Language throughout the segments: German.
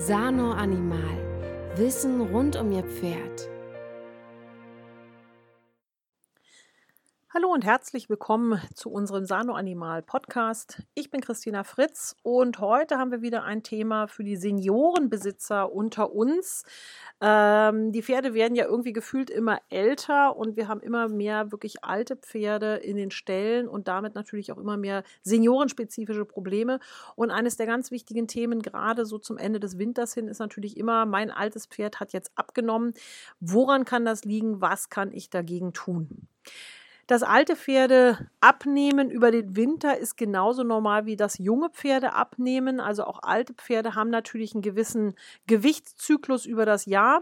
Sano Animal. Wissen rund um Ihr Pferd. Hallo und herzlich willkommen zu unserem Sano Animal Podcast. Ich bin Christina Fritz und heute haben wir wieder ein Thema für die Seniorenbesitzer unter uns. Die Pferde werden ja irgendwie gefühlt immer älter und wir haben immer mehr wirklich alte Pferde in den Ställen und damit natürlich auch immer mehr seniorenspezifische Probleme. Und eines der ganz wichtigen Themen, gerade so zum Ende des Winters hin, ist natürlich immer, mein altes Pferd hat jetzt abgenommen. Woran kann das liegen? Was kann ich dagegen tun? Dass alte Pferde abnehmen über den Winter ist genauso normal wie dass junge Pferde abnehmen. Also auch alte Pferde haben natürlich einen gewissen Gewichtszyklus über das Jahr.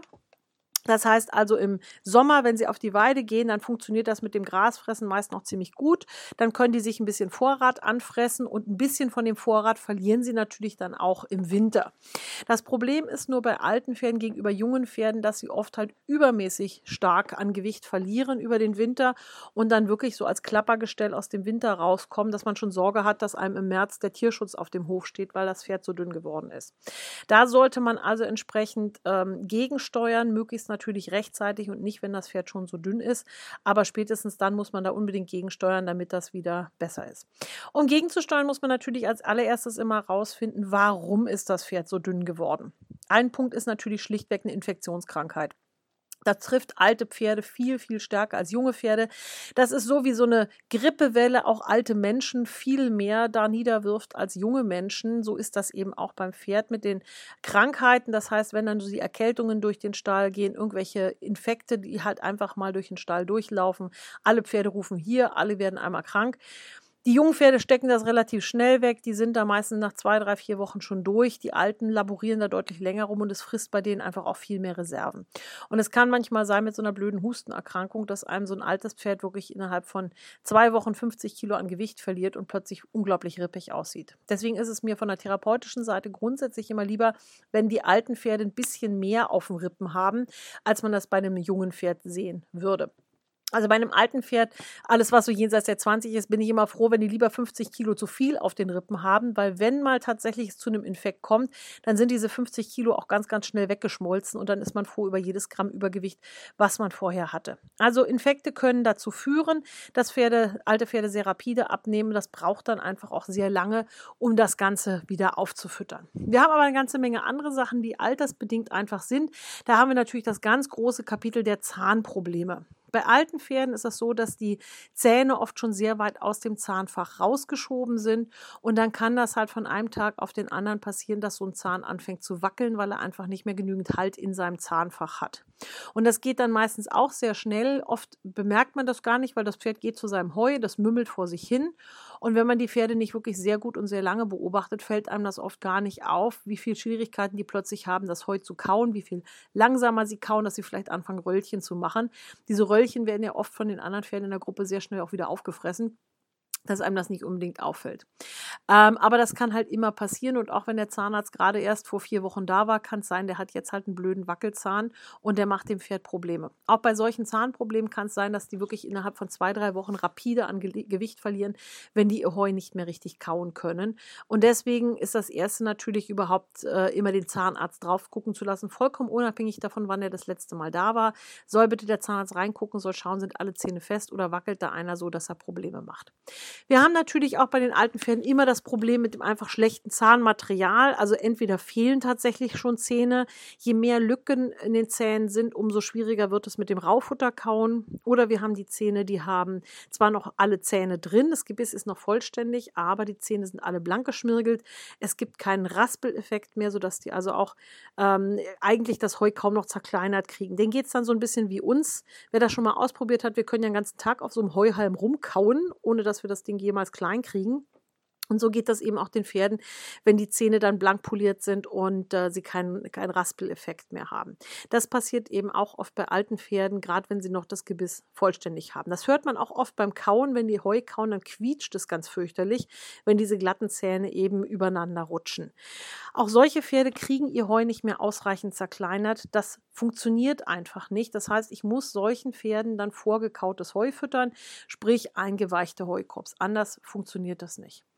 Das heißt also im Sommer, wenn sie auf die Weide gehen, dann funktioniert das mit dem Grasfressen meist noch ziemlich gut. Dann können die sich ein bisschen Vorrat anfressen und ein bisschen von dem Vorrat verlieren sie natürlich dann auch im Winter. Das Problem ist nur bei alten Pferden gegenüber jungen Pferden, dass sie oft halt übermäßig stark an Gewicht verlieren über den Winter und dann wirklich so als Klappergestell aus dem Winter rauskommen, dass man schon Sorge hat, dass einem im März der Tierschutz auf dem Hof steht, weil das Pferd so dünn geworden ist. Da sollte man also entsprechend gegensteuern, möglichst natürlich rechtzeitig und nicht, wenn das Pferd schon so dünn ist. Aber spätestens dann muss man da unbedingt gegensteuern, damit das wieder besser ist. Um gegenzusteuern, muss man natürlich als allererstes immer rausfinden, warum ist das Pferd so dünn geworden. Ein Punkt ist natürlich schlichtweg eine Infektionskrankheit. Das trifft alte Pferde viel, viel stärker als junge Pferde. Das ist so wie so eine Grippewelle, auch alte Menschen viel mehr da niederwirft als junge Menschen. So ist das eben auch beim Pferd mit den Krankheiten. Das heißt, wenn dann so die Erkältungen durch den Stall gehen, irgendwelche Infekte, die halt einfach mal durch den Stall durchlaufen. Alle Pferde rufen hier, alle werden einmal krank. Die jungen Pferde stecken das relativ schnell weg. Die sind da meistens nach 2, 3, 4 Wochen schon durch. Die Alten laborieren da deutlich länger rum und es frisst bei denen einfach auch viel mehr Reserven. Und es kann manchmal sein mit so einer blöden Hustenerkrankung, dass einem so ein altes Pferd wirklich innerhalb von 2 Wochen 50 Kilo an Gewicht verliert und plötzlich unglaublich rippig aussieht. Deswegen ist es mir von der therapeutischen Seite grundsätzlich immer lieber, wenn die alten Pferde ein bisschen mehr auf den Rippen haben, als man das bei einem jungen Pferd sehen würde. Also bei einem alten Pferd, alles was so jenseits der 20 ist, bin ich immer froh, wenn die lieber 50 Kilo zu viel auf den Rippen haben, weil wenn mal tatsächlich es zu einem Infekt kommt, dann sind diese 50 Kilo auch ganz, ganz schnell weggeschmolzen und dann ist man froh über jedes Gramm Übergewicht, was man vorher hatte. Also Infekte können dazu führen, dass alte Pferde sehr rapide abnehmen. Das braucht dann einfach auch sehr lange, um das Ganze wieder aufzufüttern. Wir haben aber eine ganze Menge andere Sachen, die altersbedingt einfach sind. Da haben wir natürlich das ganz große Kapitel der Zahnprobleme. Bei alten Pferden ist das so, dass die Zähne oft schon sehr weit aus dem Zahnfach rausgeschoben sind und dann kann das halt von einem Tag auf den anderen passieren, dass so ein Zahn anfängt zu wackeln, weil er einfach nicht mehr genügend Halt in seinem Zahnfach hat. Und das geht dann meistens auch sehr schnell. Oft bemerkt man das gar nicht, weil das Pferd geht zu seinem Heu, das mümmelt vor sich hin. Und wenn man die Pferde nicht wirklich sehr gut und sehr lange beobachtet, fällt einem das oft gar nicht auf, wie viele Schwierigkeiten die plötzlich haben, das Heu zu kauen, wie viel langsamer sie kauen, dass sie vielleicht anfangen, Röllchen zu machen. Diese Röllchen werden ja oft von den anderen Pferden in der Gruppe sehr schnell auch wieder aufgefressen, dass einem das nicht unbedingt auffällt. Aber das kann halt immer passieren und auch wenn der Zahnarzt gerade erst vor 4 Wochen da war, kann es sein, der hat jetzt halt einen blöden Wackelzahn und der macht dem Pferd Probleme. Auch bei solchen Zahnproblemen kann es sein, dass die wirklich innerhalb von 2, 3 Wochen rapide an Gewicht verlieren, wenn die ihr Heu nicht mehr richtig kauen können. Und deswegen ist das Erste natürlich überhaupt immer den Zahnarzt drauf gucken zu lassen, vollkommen unabhängig davon, wann er das letzte Mal da war. Soll bitte der Zahnarzt reingucken, soll schauen, sind alle Zähne fest oder wackelt da einer so, dass er Probleme macht. Wir haben natürlich auch bei den alten Pferden immer das Problem mit dem einfach schlechten Zahnmaterial. Also entweder fehlen tatsächlich schon Zähne. Je mehr Lücken in den Zähnen sind, umso schwieriger wird es mit dem Rauffutterkauen. Oder wir haben die Zähne, die haben zwar noch alle Zähne drin, das Gebiss ist noch vollständig, aber die Zähne sind alle blank geschmirgelt. Es gibt keinen Raspeleffekt mehr, sodass die also auch eigentlich das Heu kaum noch zerkleinert kriegen. Denen geht es dann so ein bisschen wie uns. Wer das schon mal ausprobiert hat, wir können ja den ganzen Tag auf so einem Heuhalm rumkauen, ohne dass wir das Ding jemals klein kriegen. Und so geht das eben auch den Pferden, wenn die Zähne dann blank poliert sind und sie keinen Raspeleffekt mehr haben. Das passiert eben auch oft bei alten Pferden, gerade wenn sie noch das Gebiss vollständig haben. Das hört man auch oft beim Kauen, wenn die Heu kauen, dann quietscht es ganz fürchterlich, wenn diese glatten Zähne eben übereinander rutschen. Auch solche Pferde kriegen ihr Heu nicht mehr ausreichend zerkleinert. Das funktioniert einfach nicht. Das heißt, ich muss solchen Pferden dann vorgekautes Heu füttern, sprich eingeweichte Heukrops. Anders funktioniert das nicht.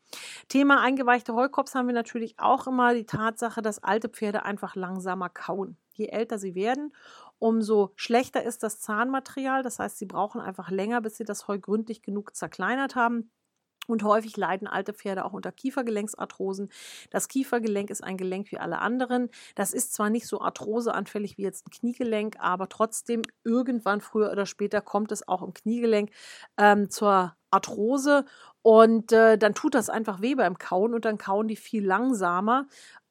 Thema eingeweichte Heukops haben wir natürlich auch immer die Tatsache, dass alte Pferde einfach langsamer kauen. Je älter sie werden, umso schlechter ist das Zahnmaterial. Das heißt, sie brauchen einfach länger, bis sie das Heu gründlich genug zerkleinert haben. Und häufig leiden alte Pferde auch unter Kiefergelenksarthrosen. Das Kiefergelenk ist ein Gelenk wie alle anderen. Das ist zwar nicht so arthroseanfällig wie jetzt ein Kniegelenk, aber trotzdem irgendwann früher oder später kommt es auch im Kniegelenk zur Arthrose. Und dann tut das einfach weh beim Kauen und dann kauen die viel langsamer,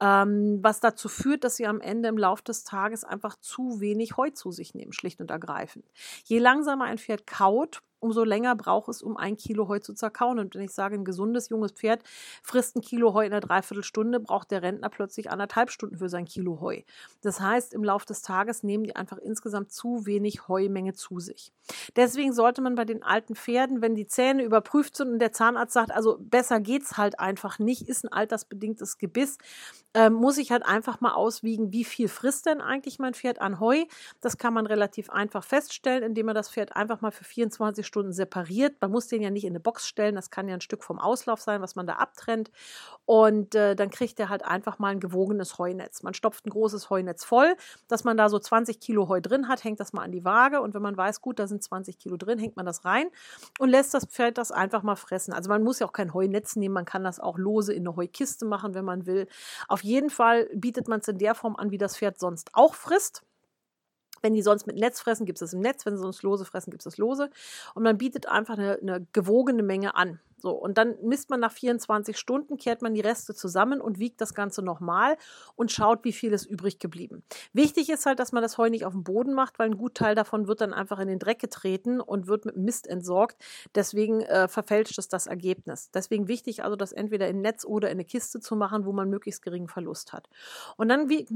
was dazu führt, dass sie am Ende im Laufe des Tages einfach zu wenig Heu zu sich nehmen, schlicht und ergreifend. Je langsamer ein Pferd kaut, umso länger braucht es, um 1 Kilo Heu zu zerkauen. Und wenn ich sage, ein gesundes, junges Pferd frisst 1 Kilo Heu in einer Dreiviertelstunde, braucht der Rentner plötzlich 1,5 Stunden für sein Kilo Heu. Das heißt, im Laufe des Tages nehmen die einfach insgesamt zu wenig Heumenge zu sich. Deswegen sollte man bei den alten Pferden, wenn die Zähne überprüft sind und der Zahnarzt sagt, also besser geht's halt einfach nicht, ist ein altersbedingtes Gebiss, muss ich halt einfach mal auswiegen, wie viel frisst denn eigentlich mein Pferd an Heu. Das kann man relativ einfach feststellen, indem man das Pferd einfach mal für 24 Stunden separiert. Man muss den ja nicht in eine Box stellen, das kann ja ein Stück vom Auslauf sein, was man da abtrennt. Und dann kriegt er halt einfach mal ein gewogenes Heunetz. Man stopft ein großes Heunetz voll, dass man da so 20 Kilo Heu drin hat, hängt das mal an die Waage. Und wenn man weiß, gut, da sind 20 Kilo drin, hängt man das rein und lässt das Pferd das einfach mal fressen. Also man muss ja auch kein Heunetz nehmen, man kann das auch lose in eine Heukiste machen, wenn man will. Auf jeden Fall bietet man es in der Form an, wie das Pferd sonst auch frisst. Wenn die sonst mit Netz fressen, gibt es im Netz. Wenn sie sonst lose fressen, gibt es das lose. Und man bietet einfach eine gewogene Menge an. So, und dann misst man nach 24 Stunden, kehrt man die Reste zusammen und wiegt das Ganze nochmal und schaut, wie viel ist übrig geblieben. Wichtig ist halt, dass man das Heu nicht auf den Boden macht, weil ein Gutteil davon wird dann einfach in den Dreck getreten und wird mit Mist entsorgt. Deswegen verfälscht es das Ergebnis. Deswegen wichtig also, das entweder in Netz oder in eine Kiste zu machen, wo man möglichst geringen Verlust hat. Und dann wiegt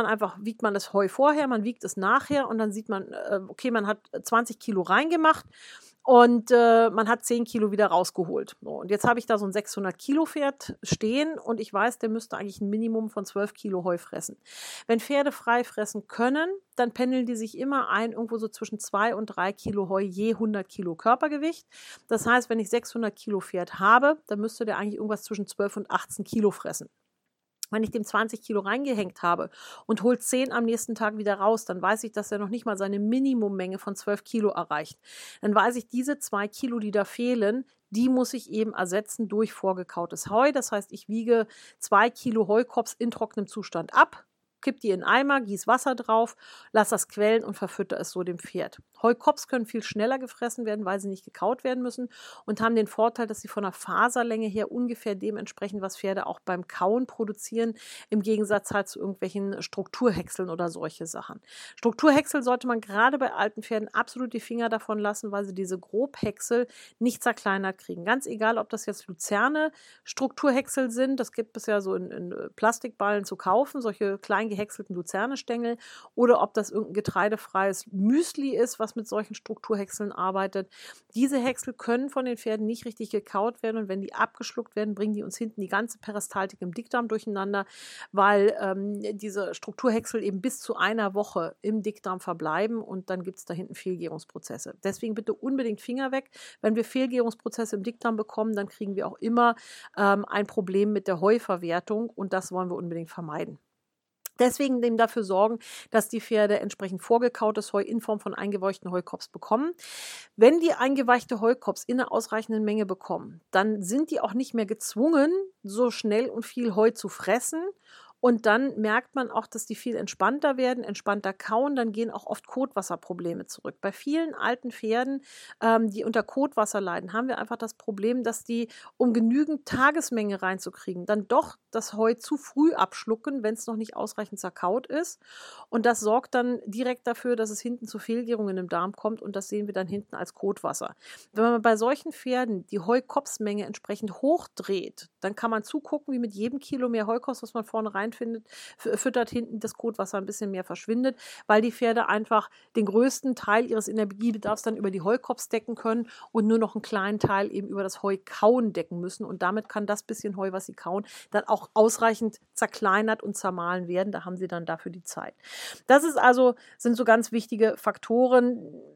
man das Heu vorher, man wiegt es nachher und dann sieht man, okay, man hat 20 Kilo reingemacht. Und man hat 10 Kilo wieder rausgeholt. So, und jetzt habe ich da so ein 600-Kilo-Pferd stehen und ich weiß, der müsste eigentlich ein Minimum von 12 Kilo Heu fressen. Wenn Pferde frei fressen können, dann pendeln die sich immer ein, irgendwo so zwischen 2 und 3 Kilo Heu je 100 Kilo Körpergewicht. Das heißt, wenn ich 600 Kilo Pferd habe, dann müsste der eigentlich irgendwas zwischen 12 und 18 Kilo fressen. Wenn ich dem 20 Kilo reingehängt habe und hole 10 am nächsten Tag wieder raus, dann weiß ich, dass er noch nicht mal seine Minimummenge von 12 Kilo erreicht. Dann weiß ich, diese 2 Kilo, die da fehlen, die muss ich eben ersetzen durch vorgekautes Heu. Das heißt, ich wiege 2 Kilo Heukops in trockenem Zustand ab, kipp die in einen Eimer, gieß Wasser drauf, lass das quellen und verfütter es so dem Pferd. Heukops können viel schneller gefressen werden, weil sie nicht gekaut werden müssen und haben den Vorteil, dass sie von der Faserlänge her ungefähr dem entsprechen, was Pferde auch beim Kauen produzieren, im Gegensatz halt zu irgendwelchen Strukturhäckseln oder solche Sachen. Strukturhäcksel sollte man gerade bei alten Pferden absolut die Finger davon lassen, weil sie diese Grobhäcksel nicht zerkleinert kriegen. Ganz egal, ob das jetzt Luzerne Strukturhäcksel sind, das gibt es ja so in Plastikballen zu kaufen, solche kleinen gehäckselten Luzernestängel, oder ob das irgendein getreidefreies Müsli ist, was mit solchen Strukturhäckseln arbeitet. Diese Häcksel können von den Pferden nicht richtig gekaut werden und wenn die abgeschluckt werden, bringen die uns hinten die ganze Peristaltik im Dickdarm durcheinander, weil diese Strukturhäcksel eben bis zu einer Woche im Dickdarm verbleiben und dann gibt es da hinten Fehlgärungsprozesse. Deswegen bitte unbedingt Finger weg. Wenn wir Fehlgärungsprozesse im Dickdarm bekommen, dann kriegen wir auch immer ein Problem mit der Heuverwertung und das wollen wir unbedingt vermeiden. Deswegen eben dafür sorgen, dass die Pferde entsprechend vorgekautes Heu in Form von eingeweichten Heukops bekommen. Wenn die eingeweichte Heukops in einer ausreichenden Menge bekommen, dann sind die auch nicht mehr gezwungen, so schnell und viel Heu zu fressen. Und dann merkt man auch, dass die viel entspannter werden, entspannter kauen, dann gehen auch oft Kotwasserprobleme zurück. Bei vielen alten Pferden, die unter Kotwasser leiden, haben wir einfach das Problem, dass die, um genügend Tagesmenge reinzukriegen, dann doch das Heu zu früh abschlucken, wenn es noch nicht ausreichend zerkaut ist. Und das sorgt dann direkt dafür, dass es hinten zu Fehlgärungen im Darm kommt und das sehen wir dann hinten als Kotwasser. Wenn man bei solchen Pferden die Heukopsmenge entsprechend hochdreht, dann kann man zugucken, wie mit jedem Kilo mehr Heukops, was man vorne reinfindet, füttert hinten das Kotwasser ein bisschen mehr verschwindet, weil die Pferde einfach den größten Teil ihres Energiebedarfs dann über die Heukops decken können und nur noch einen kleinen Teil eben über das Heukauen decken müssen und damit kann das bisschen Heu, was sie kauen, dann auch ausreichend zerkleinert und zermahlen werden. Da haben sie dann dafür die Zeit. Das ist also, sind so ganz wichtige Faktoren.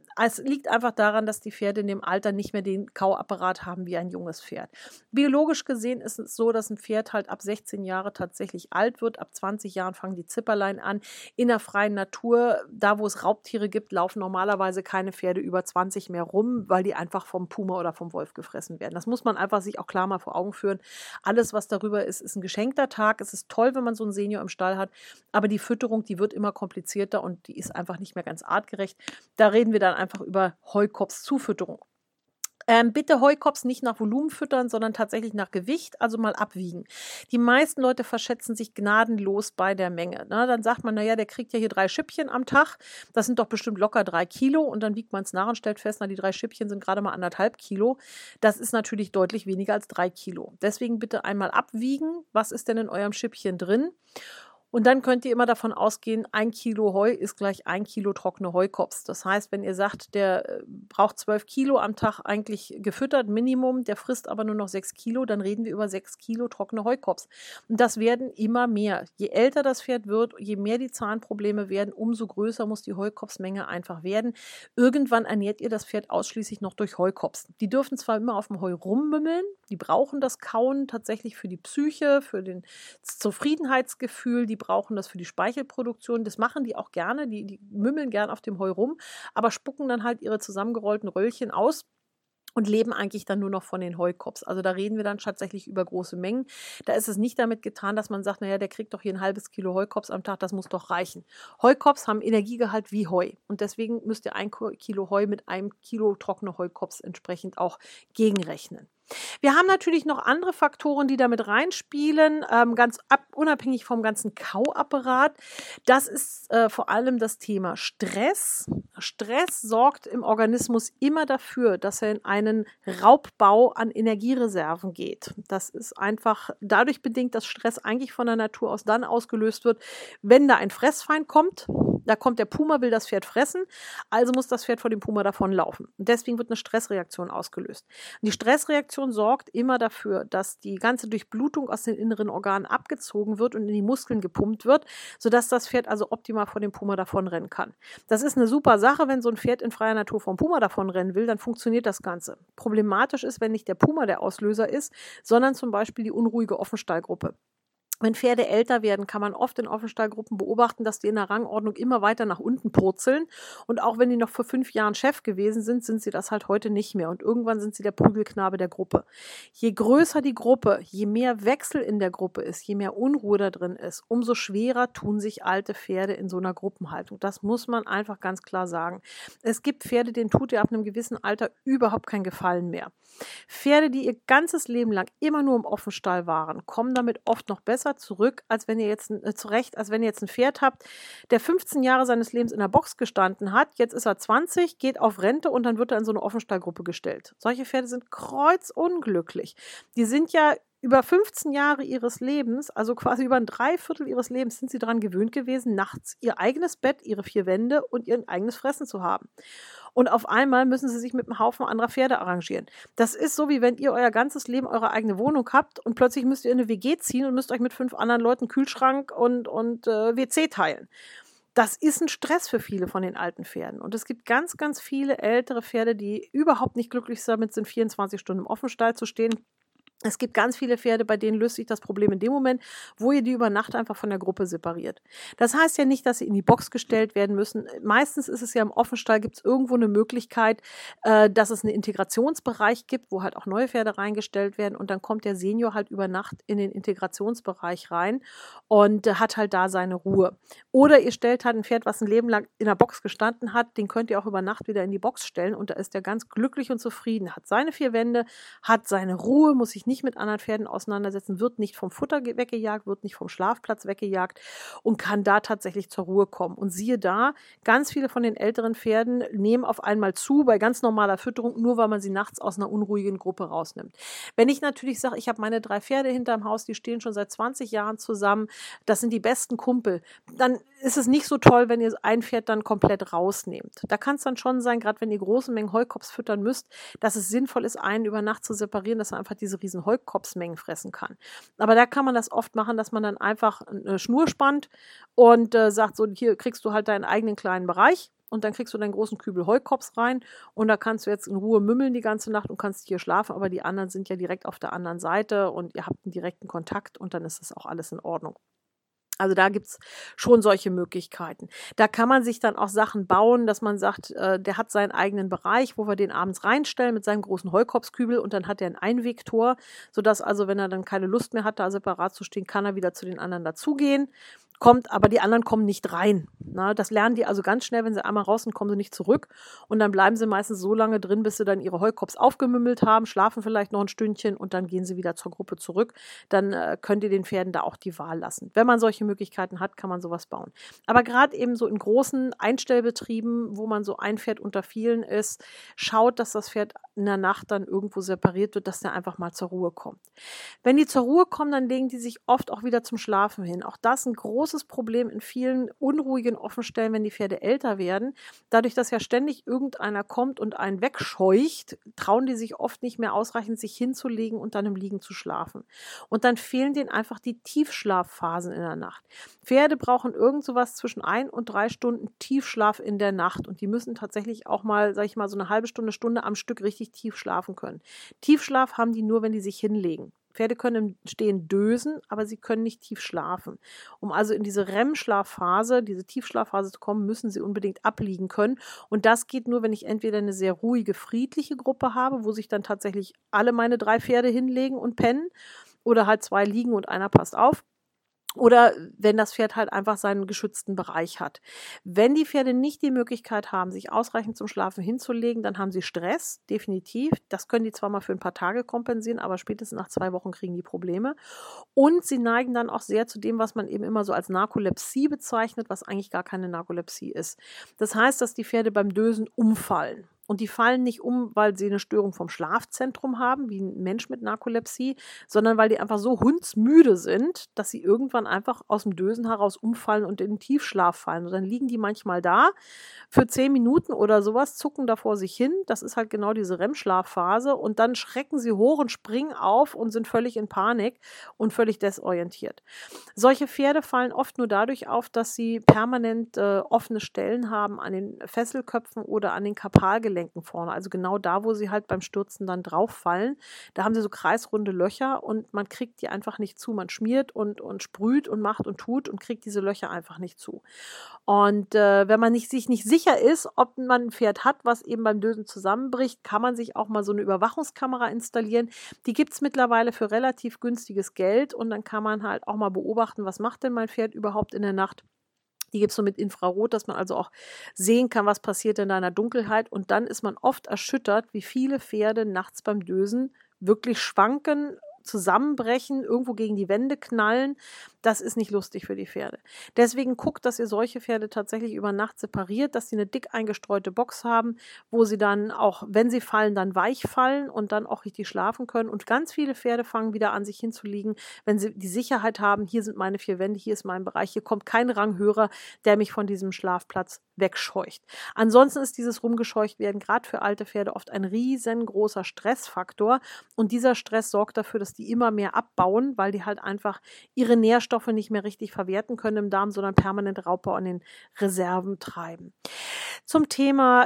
Es liegt einfach daran, dass die Pferde in dem Alter nicht mehr den Kauapparat haben wie ein junges Pferd. Biologisch gesehen ist es so, dass ein Pferd halt ab 16 Jahre tatsächlich alt wird. Ab 20 Jahren fangen die Zipperlein an. In der freien Natur, da wo es Raubtiere gibt, laufen normalerweise keine Pferde über 20 mehr rum, weil die einfach vom Puma oder vom Wolf gefressen werden. Das muss man einfach sich auch klar mal vor Augen führen. Alles, was darüber ist, ist ein geschenkter Tag. Es ist toll, wenn man so einen Senior im Stall hat, aber die Fütterung, die wird immer komplizierter und die ist einfach nicht mehr ganz artgerecht. Da reden wir dann einfach über Heukops-Zufütterung. Bitte Heukops nicht nach Volumen füttern, sondern tatsächlich nach Gewicht, also mal abwiegen. Die meisten Leute verschätzen sich gnadenlos bei der Menge. Ne? Dann sagt man, naja, der kriegt ja hier 3 Schippchen am Tag, das sind doch bestimmt locker 3 Kilo und dann wiegt man es nach und stellt fest, na, die 3 Schippchen sind gerade mal 1,5 Kilo. Das ist natürlich deutlich weniger als 3 Kilo. Deswegen bitte einmal abwiegen, was ist denn in eurem Schippchen drin? Und dann könnt ihr immer davon ausgehen, 1 Kilo Heu ist gleich 1 Kilo trockene Heukops. Das heißt, wenn ihr sagt, der braucht 12 Kilo am Tag eigentlich gefüttert, Minimum, der frisst aber nur noch 6 Kilo, dann reden wir über 6 Kilo trockene Heukops. Und das werden immer mehr. Je älter das Pferd wird, je mehr die Zahnprobleme werden, umso größer muss die Heukopsmenge einfach werden. Irgendwann ernährt ihr das Pferd ausschließlich noch durch Heukops. Die dürfen zwar immer auf dem Heu rummümmeln, die brauchen das Kauen tatsächlich für die Psyche, für das Zufriedenheitsgefühl, die brauchen das für die Speichelproduktion. Das machen die auch gerne, die mümmeln gern auf dem Heu rum, aber spucken dann halt ihre zusammengerollten Röllchen aus und leben eigentlich dann nur noch von den Heukops. Also da reden wir dann tatsächlich über große Mengen. Da ist es nicht damit getan, dass man sagt, naja, der kriegt doch hier ein halbes Kilo Heukops am Tag, das muss doch reichen. Heukops haben Energiegehalt wie Heu und deswegen müsst ihr 1 Kilo Heu mit 1 Kilo trockene Heukops entsprechend auch gegenrechnen. Wir haben natürlich noch andere Faktoren, die damit reinspielen, unabhängig vom ganzen Kauapparat. Das ist vor allem das Thema Stress. Stress sorgt im Organismus immer dafür, dass er in einen Raubbau an Energiereserven geht. Das ist einfach dadurch bedingt, dass Stress eigentlich von der Natur aus dann ausgelöst wird, wenn da ein Fressfeind kommt. Da kommt der Puma, will das Pferd fressen, also muss das Pferd vor dem Puma davonlaufen. Und deswegen wird eine Stressreaktion ausgelöst. Und die Stressreaktion sorgt immer dafür, dass die ganze Durchblutung aus den inneren Organen abgezogen wird und in die Muskeln gepumpt wird, sodass das Pferd also optimal vor dem Puma davonrennen kann. Das ist eine super Sache, wenn so ein Pferd in freier Natur vom Puma davonrennen will, dann funktioniert das Ganze. Problematisch ist, wenn nicht der Puma der Auslöser ist, sondern zum Beispiel die unruhige Offenstallgruppe. Wenn Pferde älter werden, kann man oft in Offenstallgruppen beobachten, dass die in der Rangordnung immer weiter nach unten purzeln. Und auch wenn die noch vor 5 Jahren Chef gewesen sind, sind sie das halt heute nicht mehr. Und irgendwann sind sie der Prügelknabe der Gruppe. Je größer die Gruppe, je mehr Wechsel in der Gruppe ist, je mehr Unruhe da drin ist, umso schwerer tun sich alte Pferde in so einer Gruppenhaltung. Das muss man einfach ganz klar sagen. Es gibt Pferde, denen tut ihr ab einem gewissen Alter überhaupt keinen Gefallen mehr. Pferde, die ihr ganzes Leben lang immer nur im Offenstall waren, kommen damit oft noch besser zurück, als wenn ihr jetzt ein Pferd habt, der 15 Jahre seines Lebens in der Box gestanden hat, jetzt ist er 20, geht auf Rente und dann wird er in so eine Offenstallgruppe gestellt. Solche Pferde sind kreuzunglücklich. Die sind ja über 15 Jahre ihres Lebens, also quasi über ein Dreiviertel ihres Lebens, sind sie daran gewöhnt gewesen, nachts ihr eigenes Bett, ihre 4 Wände und ihr eigenes Fressen zu haben. Und auf einmal müssen sie sich mit einem Haufen anderer Pferde arrangieren. Das ist so, wie wenn ihr euer ganzes Leben eure eigene Wohnung habt und plötzlich müsst ihr in eine WG ziehen und müsst euch mit 5 anderen Leuten Kühlschrank und WC teilen. Das ist ein Stress für viele von den alten Pferden. Und es gibt ganz, ganz viele ältere Pferde, die überhaupt nicht glücklich damit sind, 24 Stunden im Offenstall zu stehen. Es gibt ganz viele Pferde, bei denen löst sich das Problem in dem Moment, wo ihr die über Nacht einfach von der Gruppe separiert. Das heißt ja nicht, dass sie in die Box gestellt werden müssen. Meistens ist es ja im Offenstall, gibt es irgendwo eine Möglichkeit, dass es einen Integrationsbereich gibt, wo halt auch neue Pferde reingestellt werden und dann kommt der Senior halt über Nacht in den Integrationsbereich rein und hat halt da seine Ruhe. Oder ihr stellt halt ein Pferd, was ein Leben lang in der Box gestanden hat, den könnt ihr auch über Nacht wieder in die Box stellen und da ist er ganz glücklich und zufrieden, hat seine 4 Wände, hat seine Ruhe, muss sich nicht mit anderen Pferden auseinandersetzen, wird nicht vom Futter weggejagt, wird nicht vom Schlafplatz weggejagt und kann da tatsächlich zur Ruhe kommen. Und siehe da, ganz viele von den älteren Pferden nehmen auf einmal zu bei ganz normaler Fütterung, nur weil man sie nachts aus einer unruhigen Gruppe rausnimmt. Wenn ich natürlich sage, ich habe meine 3 Pferde hinterm Haus, die stehen schon seit 20 Jahren zusammen, das sind die besten Kumpel, dann ist es nicht so toll, wenn ihr ein Pferd dann komplett rausnehmt. Da kann es dann schon sein, gerade wenn ihr große Mengen Heukops füttern müsst, dass es sinnvoll ist, einen über Nacht zu separieren, dass er einfach diese riesen Heukopsmengen fressen kann. Aber da kann man das oft machen, dass man dann einfach eine Schnur spannt und sagt, so hier kriegst du halt deinen eigenen kleinen Bereich und dann kriegst du deinen großen Kübel Heukops rein und da kannst du jetzt in Ruhe mümmeln die ganze Nacht und kannst hier schlafen, aber die anderen sind ja direkt auf der anderen Seite und ihr habt einen direkten Kontakt und dann ist das auch alles in Ordnung. Also da gibt's schon solche Möglichkeiten. Da kann man sich dann auch Sachen bauen, dass man sagt, der hat seinen eigenen Bereich, wo wir den abends reinstellen mit seinem großen Heukopskübel und dann hat er ein Einwegtor, sodass also, wenn er dann keine Lust mehr hat, da separat zu stehen, kann er wieder zu den anderen dazugehen. Aber die anderen kommen nicht rein. Na, das lernen die also ganz schnell, wenn sie einmal raus sind, kommen sie nicht zurück. Und dann bleiben sie meistens so lange drin, bis sie dann ihre Heukops aufgemümmelt haben, schlafen vielleicht noch ein Stündchen und dann gehen sie wieder zur Gruppe zurück. Dann könnt ihr den Pferden da auch die Wahl lassen. Wenn man solche Möglichkeiten hat, kann man sowas bauen. Aber gerade eben so in großen Einstellbetrieben, wo man so ein Pferd unter vielen ist, schaut, dass das Pferd in der Nacht dann irgendwo separiert wird, dass der einfach mal zur Ruhe kommt. Wenn die zur Ruhe kommen, dann legen die sich oft auch wieder zum Schlafen hin. Auch das ein großes Problem in vielen unruhigen Offenstellen, wenn die Pferde älter werden. Dadurch, dass ja ständig irgendeiner kommt und einen wegscheucht, trauen die sich oft nicht mehr ausreichend, sich hinzulegen und dann im Liegen zu schlafen. Und dann fehlen denen einfach die Tiefschlafphasen in der Nacht. Pferde brauchen irgend sowas zwischen 1 und 3 Stunden Tiefschlaf in der Nacht und die müssen tatsächlich auch mal, sag ich mal, so eine halbe Stunde, Stunde am Stück richtig tief schlafen können. Tiefschlaf haben die nur, wenn die sich hinlegen. Pferde können im Stehen dösen, aber sie können nicht tief schlafen. Um also in diese REM-Schlafphase, diese Tiefschlafphase zu kommen, müssen sie unbedingt abliegen können. Und das geht nur, wenn ich entweder eine sehr ruhige, friedliche Gruppe habe, wo sich dann tatsächlich alle meine 3 Pferde hinlegen und pennen, oder halt 2 liegen und einer passt auf. Oder wenn das Pferd halt einfach seinen geschützten Bereich hat. Wenn die Pferde nicht die Möglichkeit haben, sich ausreichend zum Schlafen hinzulegen, dann haben sie Stress, definitiv. Das können die zwar mal für ein paar Tage kompensieren, aber spätestens nach 2 Wochen kriegen die Probleme. Und sie neigen dann auch sehr zu dem, was man eben immer so als Narkolepsie bezeichnet, was eigentlich gar keine Narkolepsie ist. Das heißt, dass die Pferde beim Dösen umfallen. Und die fallen nicht um, weil sie eine Störung vom Schlafzentrum haben, wie ein Mensch mit Narkolepsie, sondern weil die einfach so hundsmüde sind, dass sie irgendwann einfach aus dem Dösen heraus umfallen und in den Tiefschlaf fallen. Und dann liegen die manchmal da für 10 Minuten oder sowas, zucken da vor sich hin. Das ist halt genau diese REM-Schlafphase. Und dann schrecken sie hoch und springen auf und sind völlig in Panik und völlig desorientiert. Solche Pferde fallen oft nur dadurch auf, dass sie permanent offene Stellen haben an den Fesselköpfen oder an den Karpalgelenken vorne, also genau da, wo sie halt beim Stürzen dann drauf fallen. Da haben sie so kreisrunde Löcher und man kriegt die einfach nicht zu. Man schmiert und sprüht und macht und tut und kriegt diese Löcher einfach nicht zu. Und wenn man sich nicht sicher ist, ob man ein Pferd hat, was eben beim Dösen zusammenbricht, kann man sich auch mal so eine Überwachungskamera installieren. Die gibt es mittlerweile für relativ günstiges Geld und dann kann man halt auch mal beobachten, was macht denn mein Pferd überhaupt in der Nacht. Die gibt es so mit Infrarot, dass man also auch sehen kann, was passiert in deiner Dunkelheit. Und dann ist man oft erschüttert, wie viele Pferde nachts beim Dösen wirklich schwanken, zusammenbrechen, irgendwo gegen die Wände knallen. Das ist nicht lustig für die Pferde. Deswegen guckt, dass ihr solche Pferde tatsächlich über Nacht separiert, dass sie eine dick eingestreute Box haben, wo sie dann auch, wenn sie fallen, dann weich fallen und dann auch richtig schlafen können. Und ganz viele Pferde fangen wieder an, sich hinzulegen, wenn sie die Sicherheit haben, hier sind meine 4 Wände, hier ist mein Bereich, hier kommt kein Ranghörer, der mich von diesem Schlafplatz wegscheucht. Ansonsten ist dieses Rumgescheucht werden gerade für alte Pferde oft ein riesengroßer Stressfaktor und dieser Stress sorgt dafür, dass die immer mehr abbauen, weil die halt einfach ihre Nährstoffe nicht mehr richtig verwerten können im Darm, sondern permanent Raubbau an den Reserven treiben. Zum Thema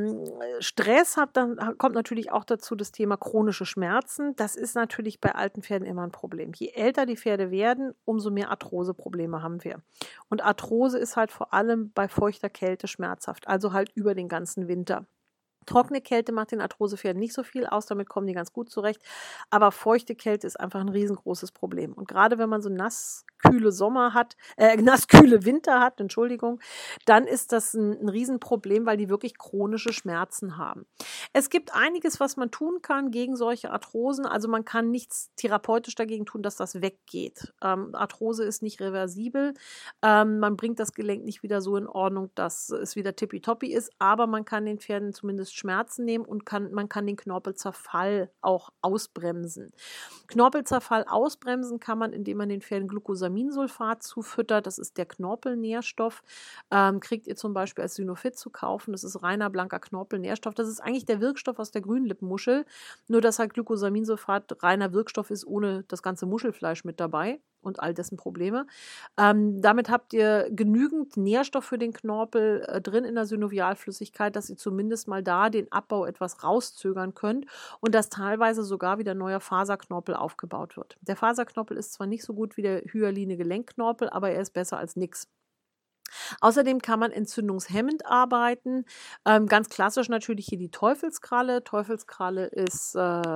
Stress dann kommt natürlich auch dazu das Thema chronische Schmerzen. Das ist natürlich bei alten Pferden immer ein Problem. Je älter die Pferde werden, umso mehr Arthroseprobleme haben wir. Und Arthrose ist halt vor allem bei feuchter Kälte schmerzhaft, also halt über den ganzen Winter. Trockene Kälte macht den Arthrosepferden nicht so viel aus, damit kommen die ganz gut zurecht. Aber feuchte Kälte ist einfach ein riesengroßes Problem. Und gerade wenn man so nasskühle Winter hat, Entschuldigung, dann ist das ein Riesenproblem, weil die wirklich chronische Schmerzen haben. Es gibt einiges, was man tun kann gegen solche Arthrosen. Also man kann nichts therapeutisch dagegen tun, dass das weggeht. Arthrose ist nicht reversibel. Man bringt das Gelenk nicht wieder so in Ordnung, dass es wieder tippitoppi ist. Aber man kann den Pferden zumindest Schmerzen nehmen und man kann den Knorpelzerfall auch ausbremsen. Knorpelzerfall ausbremsen kann man, indem man den Pferden Glucosaminsulfat zufüttert. Das ist der Knorpelnährstoff. Kriegt ihr zum Beispiel als Synofit zu kaufen. Das ist reiner, blanker Knorpelnährstoff. Das ist eigentlich der Wirkstoff aus der Grünlippenmuschel. Nur, dass halt Glucosaminsulfat reiner Wirkstoff ist, ohne das ganze Muschelfleisch mit dabei. und all dessen Probleme. Damit habt ihr genügend Nährstoff für den Knorpel drin in der Synovialflüssigkeit, dass ihr zumindest mal da den Abbau etwas rauszögern könnt und dass teilweise sogar wieder neuer Faserknorpel aufgebaut wird. Der Faserknorpel ist zwar nicht so gut wie der hyaline Gelenkknorpel, aber er ist besser als nichts. Außerdem kann man entzündungshemmend arbeiten. Ganz klassisch natürlich hier die Teufelskralle. Teufelskralle ist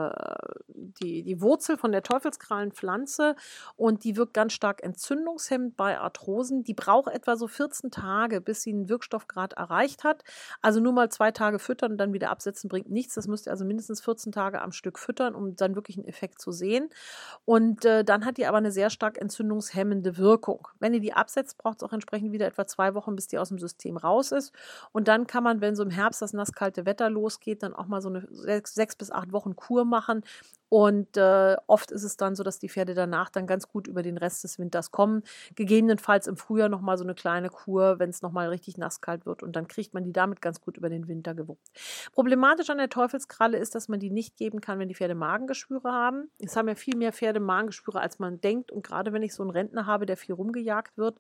die Wurzel von der Teufelskrallenpflanze und die wirkt ganz stark entzündungshemmend bei Arthrosen. Die braucht etwa so 14 Tage, bis sie einen Wirkstoffgrad erreicht hat. Also nur mal 2 Tage füttern und dann wieder absetzen bringt nichts. Das müsst ihr also mindestens 14 Tage am Stück füttern, um dann wirklich einen Effekt zu sehen. Und dann hat die aber eine sehr stark entzündungshemmende Wirkung. Wenn ihr die absetzt, braucht es auch entsprechend wieder etwa 2 Wochen, bis die aus dem System raus ist. Und dann kann man, wenn so im Herbst das nasskalte Wetter losgeht, dann auch mal so eine 6 bis 8 Wochen Kur machen. Und oft ist es dann so, dass die Pferde danach dann ganz gut über den Rest des Winters kommen. Gegebenenfalls im Frühjahr nochmal so eine kleine Kur, wenn es nochmal richtig nasskalt wird. Und dann kriegt man die damit ganz gut über den Winter gewuppt. Problematisch an der Teufelskralle ist, dass man die nicht geben kann, wenn die Pferde Magengeschwüre haben. Es haben ja viel mehr Pferde Magengeschwüre, als man denkt. Und gerade wenn ich so einen Rentner habe, der viel rumgejagt wird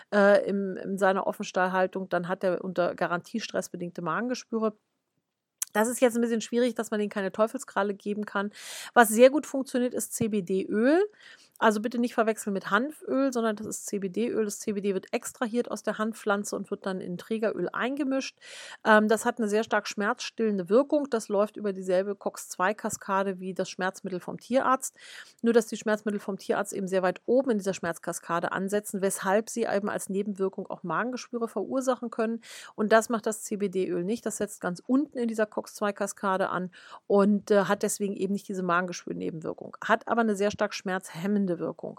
in seiner Offenstallhaltung, dann hat er unter Garantiestress bedingte Magengeschwüre. Das ist jetzt ein bisschen schwierig, dass man denen keine Teufelskralle geben kann. Was sehr gut funktioniert, ist CBD-Öl. Also bitte nicht verwechseln mit Hanföl, sondern das ist CBD-Öl. Das CBD wird extrahiert aus der Hanfpflanze und wird dann in Trägeröl eingemischt. Das hat eine sehr stark schmerzstillende Wirkung. Das läuft über dieselbe COX-2-Kaskade wie das Schmerzmittel vom Tierarzt. Nur, dass die Schmerzmittel vom Tierarzt eben sehr weit oben in dieser Schmerzkaskade ansetzen, weshalb sie eben als Nebenwirkung auch Magengeschwüre verursachen können. Und das macht das CBD-Öl nicht. Das setzt ganz unten in dieser COX-2-Kaskade an und hat deswegen eben nicht diese Magengeschwür-Nebenwirkung. Hat aber eine sehr stark schmerzhemmende Wirkung.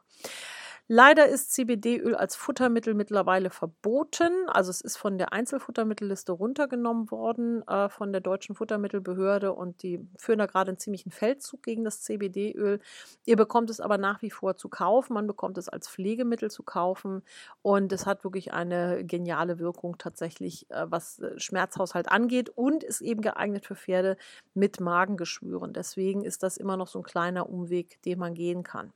Leider ist CBD-Öl als Futtermittel mittlerweile verboten. Also es ist von der Einzelfuttermittelliste runtergenommen worden von der Deutschen Futtermittelbehörde und die führen da gerade einen ziemlichen Feldzug gegen das CBD-Öl. Ihr bekommt es aber nach wie vor zu kaufen. Man bekommt es als Pflegemittel zu kaufen und es hat wirklich eine geniale Wirkung tatsächlich, was Schmerzhaushalt angeht und ist eben geeignet für Pferde mit Magengeschwüren. Deswegen ist das immer noch so ein kleiner Umweg, den man gehen kann.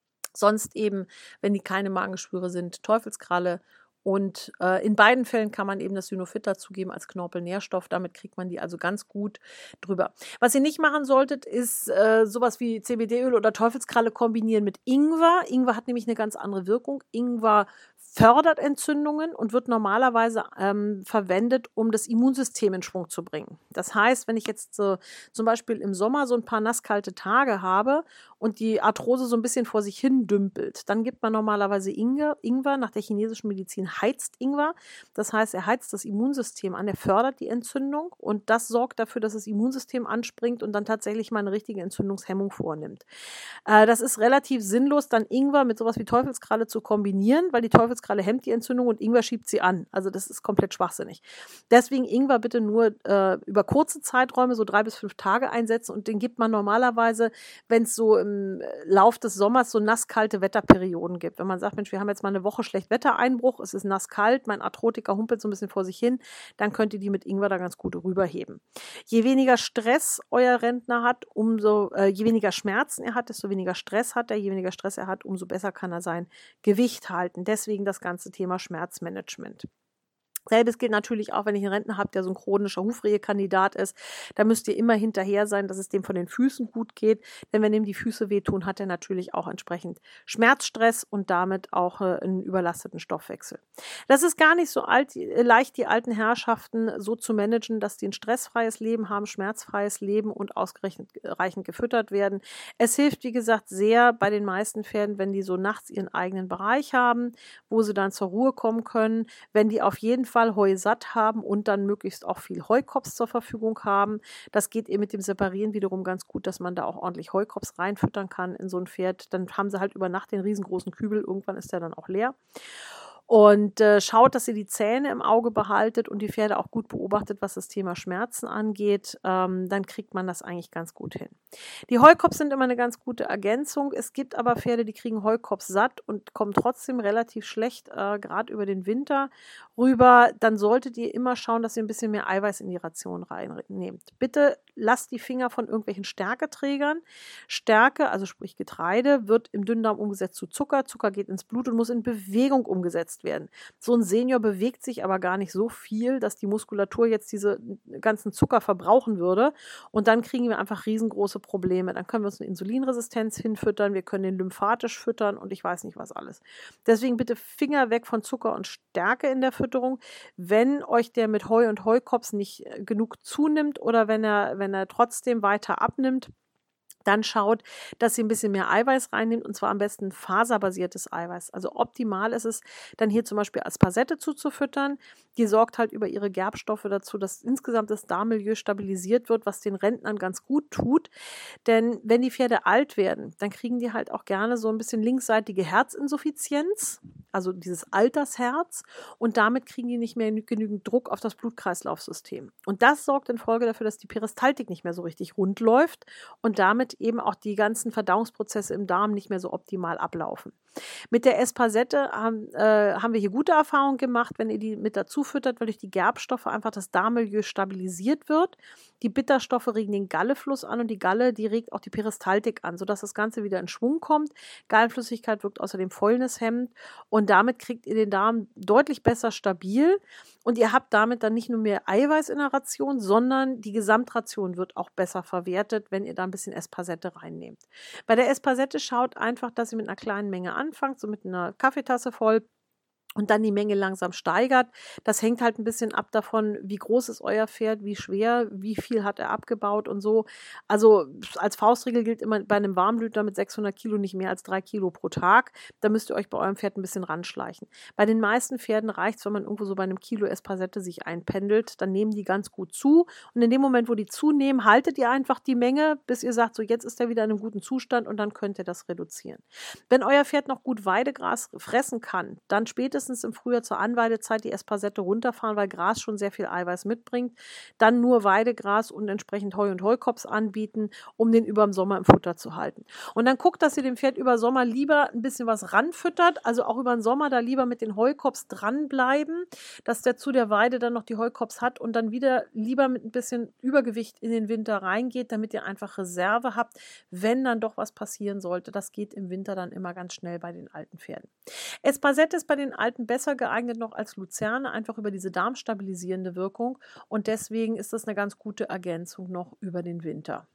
Sonst eben, wenn die keine Magengeschwüre sind, Teufelskralle. Und in beiden Fällen kann man eben das Synofit dazugeben als Knorpelnährstoff. Damit kriegt man die also ganz gut drüber. Was ihr nicht machen solltet, ist sowas wie CBD-Öl oder Teufelskralle kombinieren mit Ingwer. Ingwer hat nämlich eine ganz andere Wirkung. Ingwer fördert Entzündungen und wird normalerweise verwendet, um das Immunsystem in Schwung zu bringen. Das heißt, wenn ich jetzt zum Beispiel im Sommer so ein paar nasskalte Tage habe und die Arthrose so ein bisschen vor sich hin dümpelt, dann gibt man normalerweise Ingwer. Nach der chinesischen Medizin heizt Ingwer. Das heißt, er heizt das Immunsystem an, er fördert die Entzündung und das sorgt dafür, dass das Immunsystem anspringt und dann tatsächlich mal eine richtige Entzündungshemmung vornimmt. Das ist relativ sinnlos, dann Ingwer mit sowas wie Teufelskralle zu kombinieren, weil die Teufelskralle hemmt die Entzündung und Ingwer schiebt sie an. Also das ist komplett schwachsinnig. Deswegen Ingwer bitte nur über kurze Zeiträume, so 3 bis 5 Tage einsetzen und den gibt man normalerweise, wenn es so im Lauf des Sommers so nasskalte Wetterperioden gibt. Wenn man sagt, Mensch, wir haben jetzt mal eine Woche schlecht Wettereinbruch, es ist nasskalt, mein Arthrotiker humpelt so ein bisschen vor sich hin, dann könnt ihr die mit Ingwer da ganz gut rüberheben. Je weniger Stress euer Rentner hat, je weniger Schmerzen er hat, desto weniger Stress hat er. Je weniger Stress er hat, umso besser kann er sein Gewicht halten. Deswegen das ganze Thema Schmerzmanagement. Selbes gilt natürlich auch, wenn ich einen Rentner habe, der so ein chronischer Hufrehekandidat ist. Da müsst ihr immer hinterher sein, dass es dem von den Füßen gut geht. Denn wenn ihm die Füße wehtun, hat er natürlich auch entsprechend Schmerzstress und damit auch einen überlasteten Stoffwechsel. Das ist gar nicht so leicht, die alten Herrschaften so zu managen, dass die ein stressfreies Leben haben, schmerzfreies Leben und ausreichend gefüttert werden. Es hilft, wie gesagt, sehr bei den meisten Pferden, wenn die so nachts ihren eigenen Bereich haben, wo sie dann zur Ruhe kommen können, wenn die auf jeden Fall Heu satt haben und dann möglichst auch viel Heukops zur Verfügung haben. Das geht eben mit dem Separieren wiederum ganz gut, dass man da auch ordentlich Heukops reinfüttern kann in so ein Pferd. Dann haben sie halt über Nacht den riesengroßen Kübel, irgendwann ist der dann auch leer. Und schaut, dass ihr die Zähne im Auge behaltet und die Pferde auch gut beobachtet, was das Thema Schmerzen angeht. Dann kriegt man das eigentlich ganz gut hin. Die Heukops sind immer eine ganz gute Ergänzung. Es gibt aber Pferde, die kriegen Heukops satt und kommen trotzdem relativ schlecht, gerade über den Winter rüber. Dann solltet ihr immer schauen, dass ihr ein bisschen mehr Eiweiß in die Ration reinnehmt. Bitte lasst die Finger von irgendwelchen Stärketrägern. Stärke, also sprich Getreide, wird im Dünndarm umgesetzt zu Zucker. Zucker geht ins Blut und muss in Bewegung umgesetzt werden. So ein Senior bewegt sich aber gar nicht so viel, dass die Muskulatur jetzt diese ganzen Zucker verbrauchen würde. Und dann kriegen wir einfach riesengroße Probleme. Dann können wir uns eine Insulinresistenz hinfüttern, wir können den lymphatisch füttern und ich weiß nicht was alles. Deswegen bitte Finger weg von Zucker und Stärke in der Fütterung. Wenn euch der mit Heu und Heukops nicht genug zunimmt oder wenn er trotzdem weiter abnimmt, dann schaut, dass ihr ein bisschen mehr Eiweiß reinnimmt und zwar am besten faserbasiertes Eiweiß. Also optimal ist es, dann hier zum Beispiel Aspargette zuzufüttern. Die sorgt halt über ihre Gerbstoffe dazu, dass insgesamt das Darmmilieu stabilisiert wird, was den Rentnern ganz gut tut. Denn wenn die Pferde alt werden, dann kriegen die halt auch gerne so ein bisschen linksseitige Herzinsuffizienz, also dieses Altersherz, und damit kriegen die nicht mehr genügend Druck auf das Blutkreislaufsystem. Und das sorgt in Folge dafür, dass die Peristaltik nicht mehr so richtig rund läuft und damit eben auch die ganzen Verdauungsprozesse im Darm nicht mehr so optimal ablaufen. Mit der Espasette haben wir hier gute Erfahrungen gemacht, wenn ihr die mit dazu füttert, weil durch die Gerbstoffe einfach das Darmmilieu stabilisiert wird. Die Bitterstoffe regen den Gallefluss an und die Galle, die regt auch die Peristaltik an, sodass das Ganze wieder in Schwung kommt. Gallenflüssigkeit wirkt außerdem fäulnishemmend und damit kriegt ihr den Darm deutlich besser stabil und ihr habt damit dann nicht nur mehr Eiweiß in der Ration, sondern die Gesamtration wird auch besser verwertet, wenn ihr da ein bisschen Espasette reinnehmt. Bei der Espasette schaut einfach, dass ihr mit einer kleinen Menge anfangt, so mit einer Kaffeetasse voll. Und dann die Menge langsam steigert. Das hängt halt ein bisschen ab davon, wie groß ist euer Pferd, wie schwer, wie viel hat er abgebaut und so. Also als Faustregel gilt immer bei einem Warmblüter mit 600 Kilo nicht mehr als 3 Kilo pro Tag. Da müsst ihr euch bei eurem Pferd ein bisschen ranschleichen. Bei den meisten Pferden reicht es, wenn man irgendwo so bei einem Kilo Espasette sich einpendelt. Dann nehmen die ganz gut zu. Und in dem Moment, wo die zunehmen, haltet ihr einfach die Menge, bis ihr sagt, so jetzt ist er wieder in einem guten Zustand und dann könnt ihr das reduzieren. Wenn euer Pferd noch gut Weidegras fressen kann, dann spätestens im Frühjahr zur Anweidezeit die Espasette runterfahren, weil Gras schon sehr viel Eiweiß mitbringt. Dann nur Weidegras und entsprechend Heu und Heukops anbieten, um den über den Sommer im Futter zu halten. Und dann guckt, dass ihr dem Pferd über Sommer lieber ein bisschen was ranfüttert, also auch über den Sommer da lieber mit den Heukops dranbleiben, dass der zu der Weide dann noch die Heukops hat und dann wieder lieber mit ein bisschen Übergewicht in den Winter reingeht, damit ihr einfach Reserve habt, wenn dann doch was passieren sollte. Das geht im Winter dann immer ganz schnell bei den alten Pferden. Espasette ist bei den alten besser geeignet noch als Luzerne, einfach über diese darmstabilisierende Wirkung und deswegen ist das eine ganz gute Ergänzung noch über den Winter.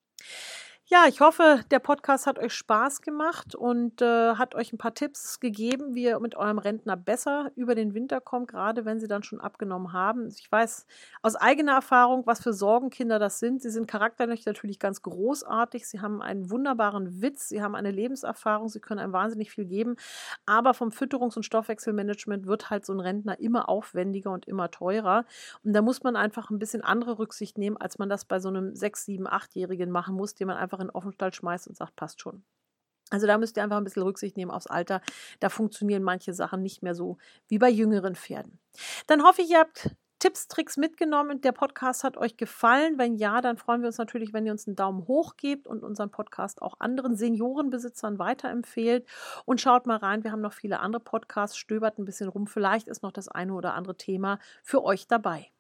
Ja, ich hoffe, der Podcast hat euch Spaß gemacht und hat euch ein paar Tipps gegeben, wie ihr mit eurem Rentner besser über den Winter kommt, gerade wenn sie dann schon abgenommen haben. Ich weiß aus eigener Erfahrung, was für Sorgenkinder das sind. Sie sind charakterlich natürlich ganz großartig. Sie haben einen wunderbaren Witz, sie haben eine Lebenserfahrung, sie können einem wahnsinnig viel geben. Aber vom Fütterungs- und Stoffwechselmanagement wird halt so ein Rentner immer aufwendiger und immer teurer. Und da muss man einfach ein bisschen andere Rücksicht nehmen, als man das bei so einem 6-, 7-, 8-Jährigen machen muss, den man einfach in den Offenstall schmeißt und sagt, passt schon. Also da müsst ihr einfach ein bisschen Rücksicht nehmen aufs Alter. Da funktionieren manche Sachen nicht mehr so wie bei jüngeren Pferden. Dann hoffe ich, ihr habt Tipps, Tricks mitgenommen. Der Podcast hat euch gefallen. Wenn ja, dann freuen wir uns natürlich, wenn ihr uns einen Daumen hoch gebt und unseren Podcast auch anderen Seniorenbesitzern weiterempfehlt. Und schaut mal rein, wir haben noch viele andere Podcasts, stöbert ein bisschen rum. Vielleicht ist noch das eine oder andere Thema für euch dabei.